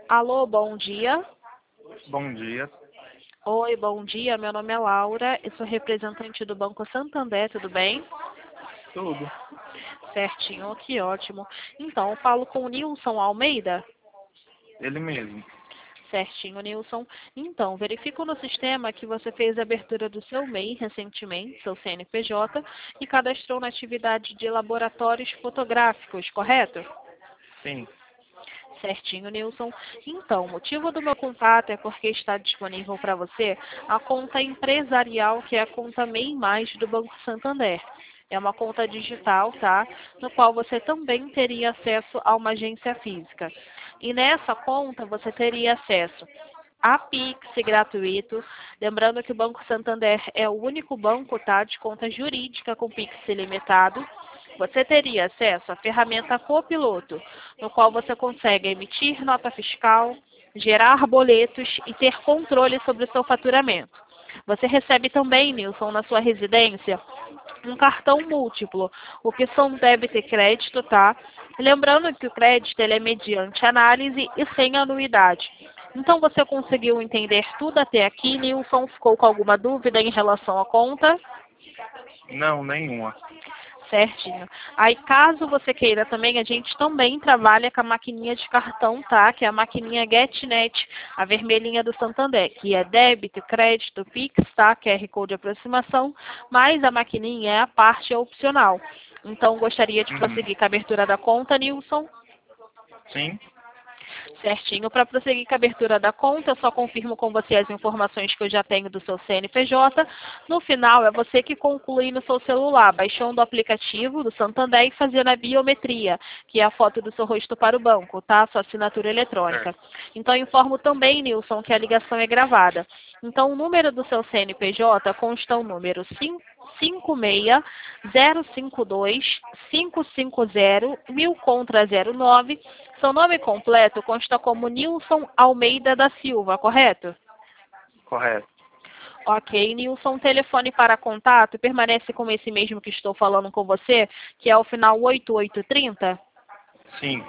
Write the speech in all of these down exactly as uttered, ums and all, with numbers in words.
Alô, bom dia. Bom dia. Oi, bom dia. Meu nome é Laura. Eu sou representante do Banco Santander, tudo bem? Tudo. Certinho, que ótimo. Então, eu falo com o Nilson Almeida? Ele mesmo. Certinho, Nilson. Então, verifico no sistema que você fez a abertura do seu M E I recentemente, seu C N P J, e cadastrou na atividade de laboratórios fotográficos, correto? Sim. Certinho, Nilson. Então, o motivo do meu contato é porque está disponível para você a conta empresarial, que é a conta M E I Mais do Banco Santander. É uma conta digital, tá? No qual você também teria acesso a uma agência física. E nessa conta você teria acesso a Pix gratuito. Lembrando que o Banco Santander é o único banco, tá, de conta jurídica com Pix ilimitado. Você teria acesso à ferramenta Copiloto, no qual você consegue emitir nota fiscal, gerar boletos e ter controle sobre o seu faturamento. Você recebe também, Nilson, na sua residência, um cartão múltiplo, o que são débito e crédito, tá? Lembrando que o crédito ele é mediante análise e sem anuidade. Então, você conseguiu entender tudo até aqui, Nilson? Ficou com alguma dúvida em relação à conta? Não, nenhuma. Certinho. Aí, caso você queira também, a gente também trabalha com a maquininha de cartão, tá? Que é a maquininha GetNet, a vermelhinha do Santander, que é débito, crédito, Pix, tá? Q R Code de aproximação, mas a maquininha é a parte opcional. Então, gostaria de Uhum. prosseguir com a abertura da conta, Nilson? Sim. Certinho. Para prosseguir com a abertura da conta, eu só confirmo com você as informações que eu já tenho do seu C N P J. No final, é você que conclui no seu celular, baixando o aplicativo do Santander e fazendo a biometria, que é a foto do seu rosto para o banco, tá? Sua assinatura eletrônica. Então, eu informo também, Nilson, que a ligação é gravada. Então, o número do seu C N P J consta o número cinco cinco seis zero cinco dois cinco cinco zero mil contra zero nove. Seu nome completo consta como Nilson Almeida da Silva, correto? Correto. Ok, Nilson, telefone para contato permanece como esse mesmo que estou falando com você, que é o final oito oito três zero? Sim.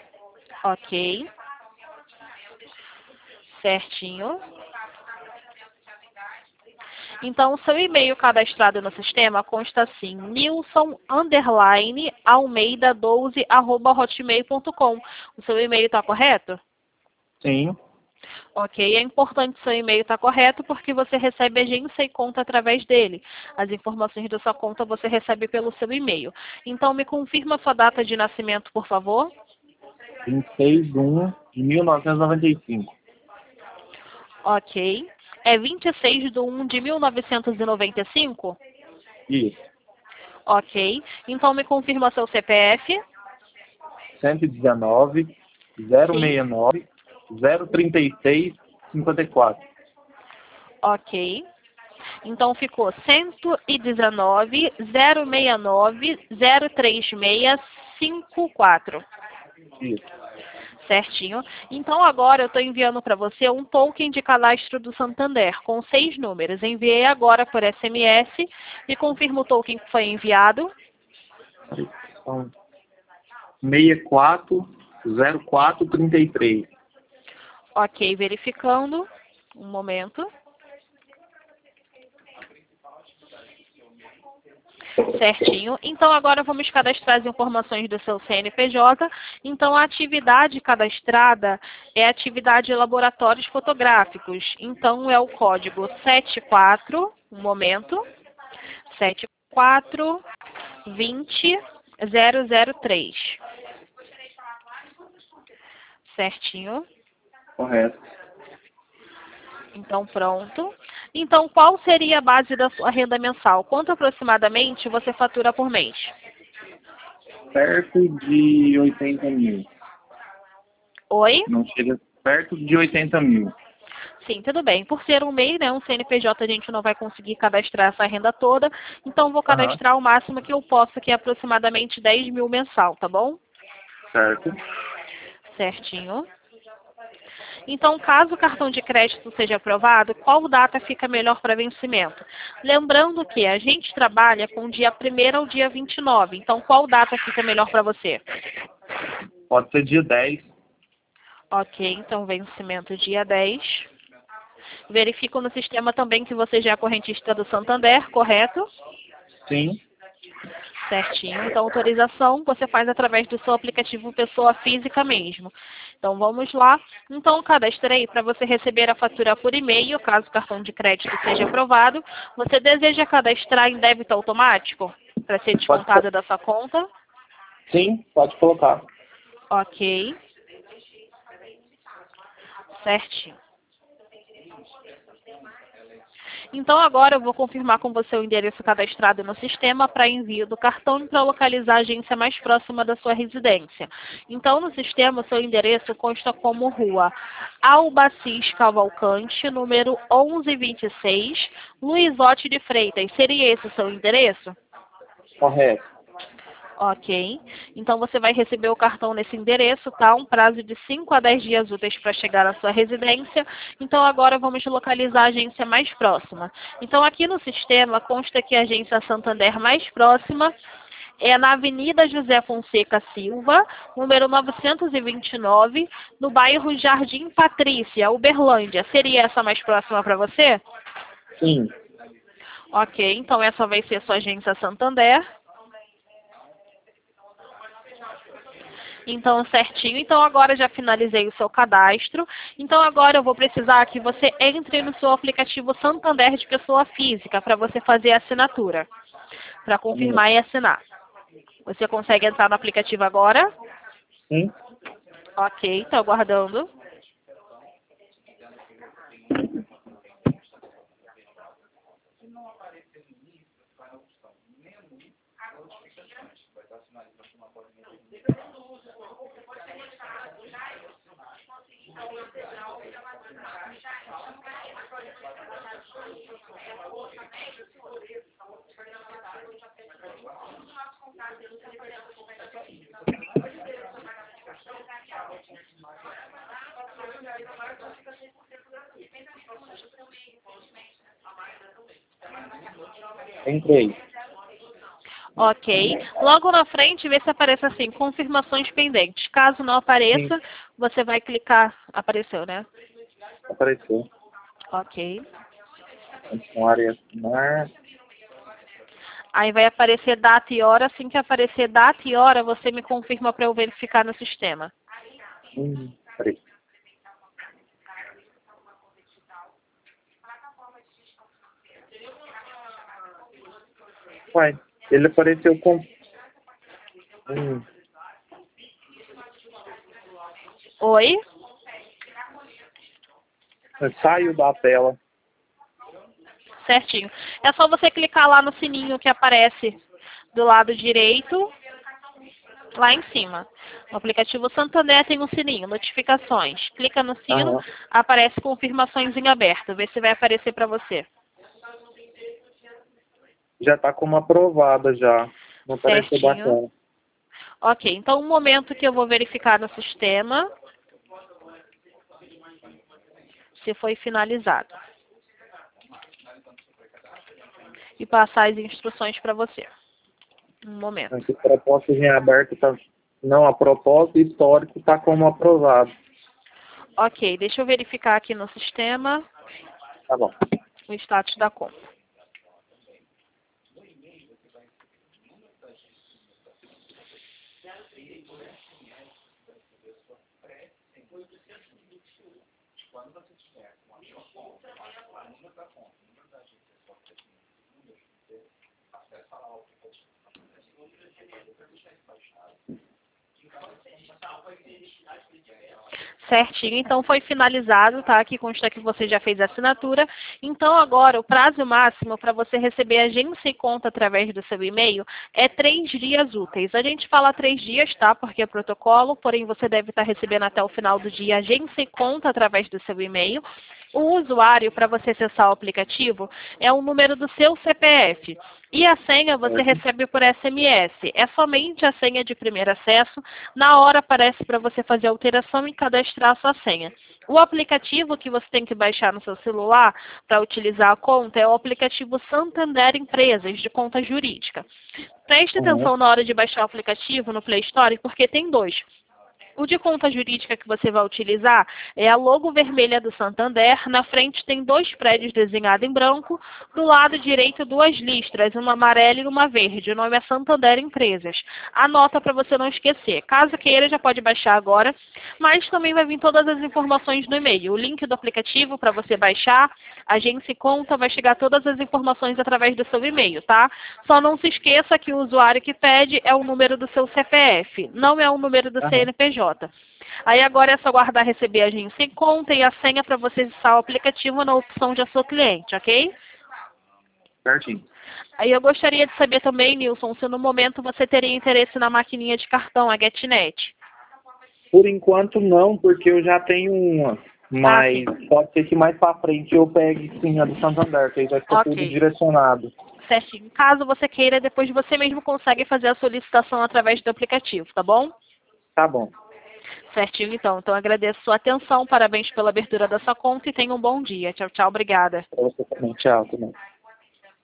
Ok. Certinho. Então, o seu e-mail cadastrado no sistema consta assim, nilson underline almeida doze arroba hotmail ponto com. O seu e-mail está correto? Sim. Ok, é importante que seu e-mail está correto porque você recebe agência e conta através dele. As informações da sua conta você recebe pelo seu e-mail. Então, me confirma a sua data de nascimento, por favor. vinte e seis de um de mil novecentos e noventa e cinco. Ok. É vinte e seis de um de mil novecentos e noventa e cinco? Isso. Ok. Então, me confirma seu C P F. cento e dezenove, zero Sim. sessenta e nove, zero trinta e seis, cinquenta e quatro. Ok. Então, ficou cento e dezenove, zero sessenta e nove, zero trinta e seis, cinquenta e quatro. Isso. Certinho. Então, agora eu estou enviando para você um token de cadastro do Santander, com seis números. Enviei agora por S M S e confirmo o token que foi enviado. Então, seis quatro zero quatro trinta e três. Ok, verificando. Um momento. Certinho. Então, agora vamos cadastrar as informações do seu C N P J. Então, a atividade cadastrada é a atividade de laboratórios fotográficos. Então, é o código setenta e quatro, um momento, setenta e quatro vinte zero zero três. Certinho. Correto. Então, pronto. Então, qual seria a base da sua renda mensal? Quanto aproximadamente você fatura por mês? Perto de oitenta mil. Oi? Não chega perto de oitenta mil. Sim, tudo bem. Por ser um MEI, né, um C N P J, a gente não vai conseguir cadastrar essa renda toda. Então, vou Aham. cadastrar o máximo que eu posso, que é aproximadamente dez mil mensal, tá bom? Certo. Certinho. Então, caso o cartão de crédito seja aprovado, qual data fica melhor para vencimento? Lembrando que a gente trabalha com o dia primeiro ao dia vinte e nove. Então, qual data fica melhor para você? Pode ser dia dez. Ok, então vencimento dia dez. Verifico no sistema também que você já é correntista do Santander, correto? Sim. Certinho. Então, autorização você faz através do seu aplicativo pessoa física mesmo. Então, vamos lá. Então, cadastrei para você receber a fatura por e-mail, caso o cartão de crédito seja aprovado. Você deseja cadastrar em débito automático para ser descontado da sua conta? Sim, pode colocar. Ok. Certinho. Então, agora eu vou confirmar com você o endereço cadastrado no sistema para envio do cartão e para localizar a agência mais próxima da sua residência. Então, no sistema, o seu endereço consta como Rua Albacis Cavalcante, número onze vinte e seis, Luizote de Freitas. Seria esse o seu endereço? Correto. Ok. Então, você vai receber o cartão nesse endereço, tá? Um prazo de cinco a dez dias úteis para chegar à sua residência. Então, agora vamos localizar a agência mais próxima. Então, aqui no sistema consta que a agência Santander mais próxima é na Avenida José Fonseca Silva, número novecentos e vinte e nove, no bairro Jardim Patrícia, Uberlândia. Seria essa mais próxima para você? Sim. Ok. Então, essa vai ser a sua agência Santander. Então, certinho. Então, agora já finalizei o seu cadastro. Então, agora eu vou precisar que você entre no seu aplicativo Santander de pessoa física para você fazer a assinatura. Para confirmar e assinar. Você consegue entrar no aplicativo agora? Sim. Ok, estou aguardando. Entrei. Ok. Logo na frente, vê se aparece assim, confirmações pendentes. Caso não apareça, Sim. você vai clicar. Apareceu, né? Apareceu. Ok. Continuar e assinar. Aí vai aparecer data e hora. Assim que aparecer data e hora, você me confirma para eu verificar no sistema. Hum, peraí. Uai, ele apareceu com... Hum, Oi? saiu da tela. Certinho. É só você clicar lá no sininho que aparece do lado direito, lá em cima. No aplicativo Santander tem um sininho, notificações. Clica no sino, Aham. aparece confirmações em aberto. Vê se vai aparecer para você. Já está como aprovada já. Não pareceu Certinho. bacana. Ok, então um momento que eu vou verificar no sistema se foi finalizado. E passar as instruções para você. Um momento. Aqui, propósito em aberto tá... Não, a propósito histórico está como aprovado. Ok, deixa eu verificar aqui no sistema Tá bom. o status da conta. Certinho, então foi finalizado, tá? Aqui consta que você já fez a assinatura. Então agora o prazo máximo para você receber agência e conta através do seu e-mail é três dias úteis. A gente fala três dias, tá? Porque é protocolo, porém você deve estar recebendo até o final do dia agência e conta através do seu e-mail. O usuário para você acessar o aplicativo é o número do seu C P F. E a senha você recebe por S M S. É somente a senha de primeiro acesso. Na hora aparece para você fazer a alteração e cadastrar a sua senha. O aplicativo que você tem que baixar no seu celular para utilizar a conta é o aplicativo Santander Empresas, de conta jurídica. Preste Uhum. atenção na hora de baixar o aplicativo no Play Store, porque tem dois. O de conta jurídica que você vai utilizar é a logo vermelha do Santander. Na frente tem dois prédios desenhados em branco. Do lado direito, duas listras, uma amarela e uma verde. O nome é Santander Empresas. Anota para você não esquecer. Caso queira, já pode baixar agora. Mas também vai vir todas as informações no e-mail. O link do aplicativo para você baixar, agência e conta, vai chegar todas as informações através do seu e-mail, tá? Só não se esqueça que o usuário que pede é o número do seu C P F, não é o número do Aham. C N P J. Aí agora é só guardar, receber a agência em conta e a senha para você acessar o aplicativo na opção de Eu Sou Cliente, ok? Certinho. Aí eu gostaria de saber também, Nilson, se no momento você teria interesse na maquininha de cartão, a GetNet. Por enquanto não, porque eu já tenho uma. Mas Ah, sim. pode ser que mais pra frente eu pegue sim a do Santander, que aí vai ficar Ok. tudo direcionado. Certinho. Caso você queira, depois você mesmo consegue fazer a solicitação através do aplicativo, tá bom? Tá bom. Certinho, então. Então, agradeço a sua atenção, parabéns pela abertura da sua conta e tenha um bom dia. Tchau, tchau, obrigada. Pra você também. Tchau, também.